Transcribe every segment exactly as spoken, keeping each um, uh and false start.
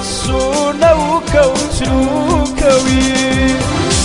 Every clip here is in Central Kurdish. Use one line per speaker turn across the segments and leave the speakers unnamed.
وەکسونە و کەوتر و کەوی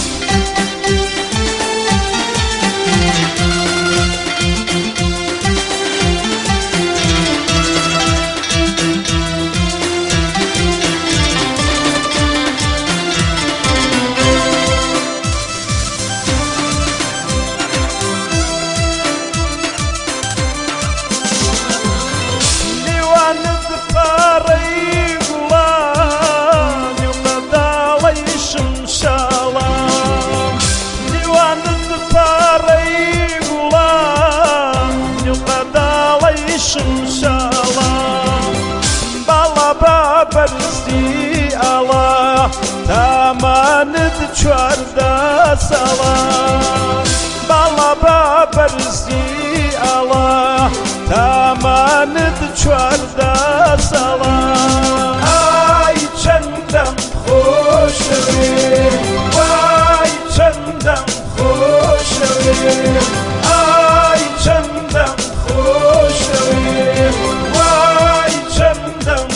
بەرزی ئەڵا تامانت چواردە ساڵا باڵا با بەرزی ئەڵا تامانت چواردە ساڵا ئای چەندەم خۆشەوێ وای چەندەم خۆشەوێ ئای چەندەم خۆشەوێ وای چەندەم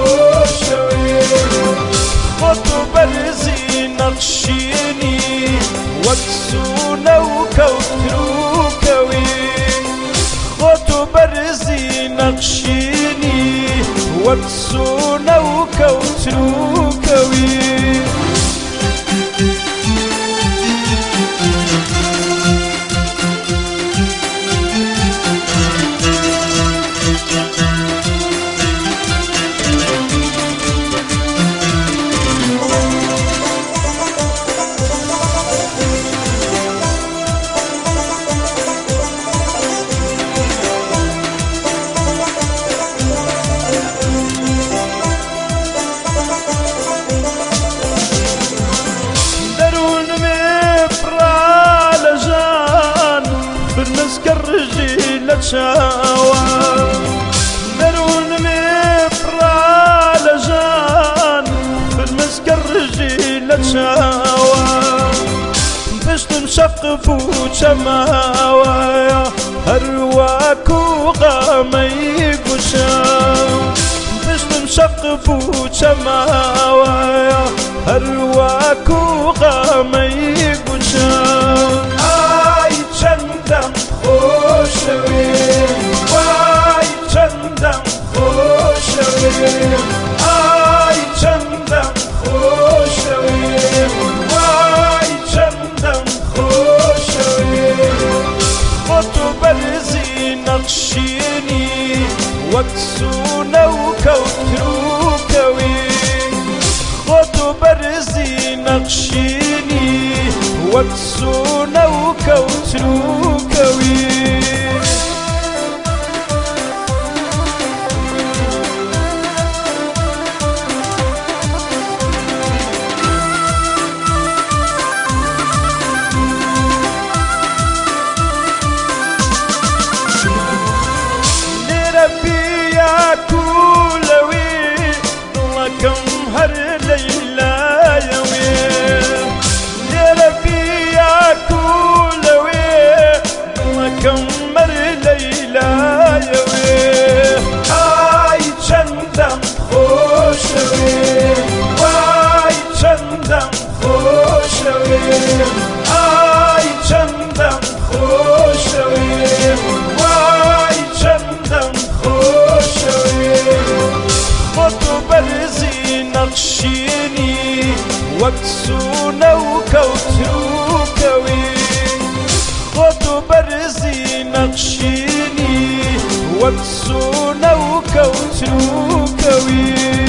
خۆت و بەرزی نەقشینی وەکسونە و کەوتر و کەوی خۆت و بەرزی نەقشینی وەکسونە و کەوتر و کەوی برمزكرجي لتشاوى درون مفرا لجان برمزكرجي لتشاوى بشتم شقفو شماوى هرواكو غامي قشا بشتم شقفو شماوى هرواكو غامي قشا چەندەم خۆشەوێ وای چەندەم خۆشەوێ ئای چەندەم خۆشەوێ وای چەندەم خۆشەوێ خۆت و بەرزی نەقشینی وەکسونە و کەوتر و کەوی خۆت و بەرزی نەقشینی وەکسونە و کەوتر و کەوی لێرە بیاکوولەوی دڵەکەم هەر لەیلایەوێ لێرە بیاکوولەوێ دڵەکەم مەر لەیلایەوێ ئای چەندەم خۆشەوێ وای چەندەم خۆشەوێ ئای چەندەم خۆشەوێ وای چەندەم خۆشەوێ خۆت و بەرزی نەقشینی وەکسونە و کەوتر و کەوی خۆت و بەرزی نەقشینی وەکسونە و کەوتر و کەوی